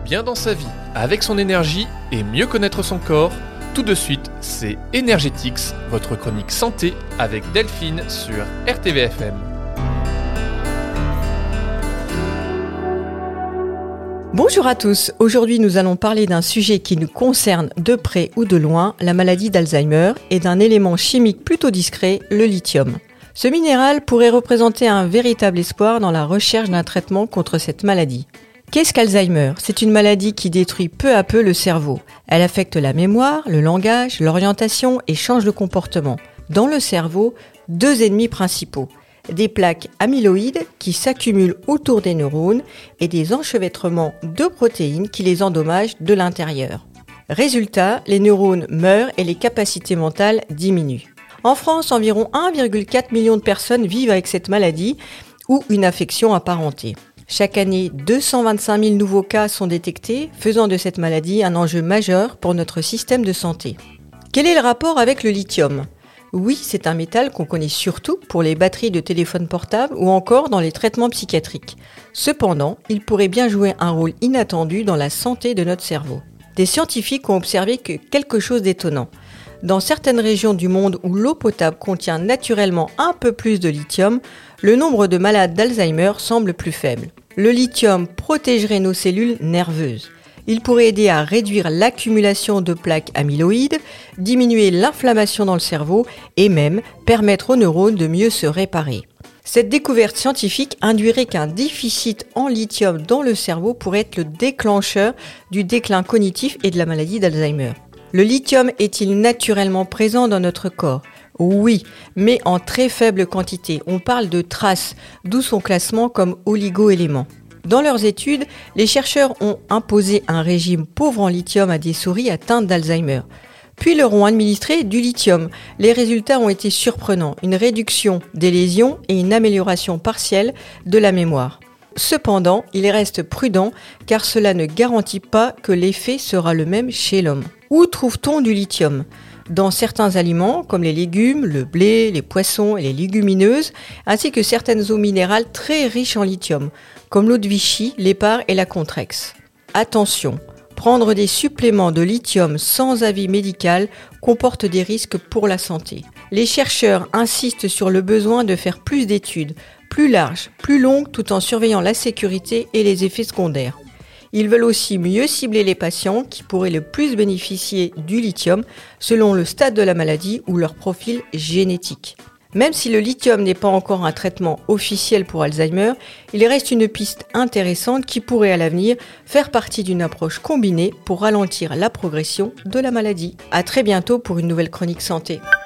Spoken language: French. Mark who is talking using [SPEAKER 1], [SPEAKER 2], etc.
[SPEAKER 1] bien dans sa vie, avec son énergie et mieux connaître son corps. Tout de suite, c'est Energetics, votre chronique santé avec Delphine sur RTVFM.
[SPEAKER 2] Bonjour à tous, aujourd'hui nous allons parler d'un sujet qui nous concerne de près ou de loin, la maladie d'Alzheimer, et d'un élément chimique plutôt discret, le lithium. Ce minéral pourrait représenter un véritable espoir dans la recherche d'un traitement contre cette maladie. Qu'est-ce qu'Alzheimer ? C'est une maladie qui détruit peu à peu le cerveau. Elle affecte la mémoire, le langage, l'orientation et change le comportement. Dans le cerveau, deux ennemis principaux. Des plaques amyloïdes qui s'accumulent autour des neurones et des enchevêtrements de protéines qui les endommagent de l'intérieur. Résultat, les neurones meurent et les capacités mentales diminuent. En France, environ 1,4 million de personnes vivent avec cette maladie ou une affection apparentée. Chaque année, 225 000 nouveaux cas sont détectés, faisant de cette maladie un enjeu majeur pour notre système de santé. Quel est le rapport avec le lithium ? Oui, c'est un métal qu'on connaît surtout pour les batteries de téléphones portables ou encore dans les traitements psychiatriques. Cependant, il pourrait bien jouer un rôle inattendu dans la santé de notre cerveau. Des scientifiques ont observé quelque chose d'étonnant. Dans certaines régions du monde où l'eau potable contient naturellement un peu plus de lithium, le nombre de malades d'Alzheimer semble plus faible. Le lithium protégerait nos cellules nerveuses. Il pourrait aider à réduire l'accumulation de plaques amyloïdes, diminuer l'inflammation dans le cerveau et même permettre aux neurones de mieux se réparer. Cette découverte scientifique induirait qu'un déficit en lithium dans le cerveau pourrait être le déclencheur du déclin cognitif et de la maladie d'Alzheimer. Le lithium est-il naturellement présent dans notre corps ? Oui, mais en très faible quantité. On parle de traces, d'où son classement comme oligo-élément. Dans leurs études, les chercheurs ont imposé un régime pauvre en lithium à des souris atteintes d'Alzheimer. Puis leur ont administré du lithium. Les résultats ont été surprenants, une réduction des lésions et une amélioration partielle de la mémoire. Cependant, il reste prudent car cela ne garantit pas que l'effet sera le même chez l'homme. Où trouve-t-on du lithium ? Dans certains aliments comme les légumes, le blé, les poissons et les légumineuses, ainsi que certaines eaux minérales très riches en lithium, comme l'eau de Vichy, l'épar et la Contrex. Attention, prendre des suppléments de lithium sans avis médical comporte des risques pour la santé. Les chercheurs insistent sur le besoin de faire plus d'études, plus larges, plus longues, tout en surveillant la sécurité et les effets secondaires. Ils veulent aussi mieux cibler les patients qui pourraient le plus bénéficier du lithium selon le stade de la maladie ou leur profil génétique. Même si le lithium n'est pas encore un traitement officiel pour Alzheimer, il reste une piste intéressante qui pourrait à l'avenir faire partie d'une approche combinée pour ralentir la progression de la maladie. À très bientôt pour une nouvelle chronique santé.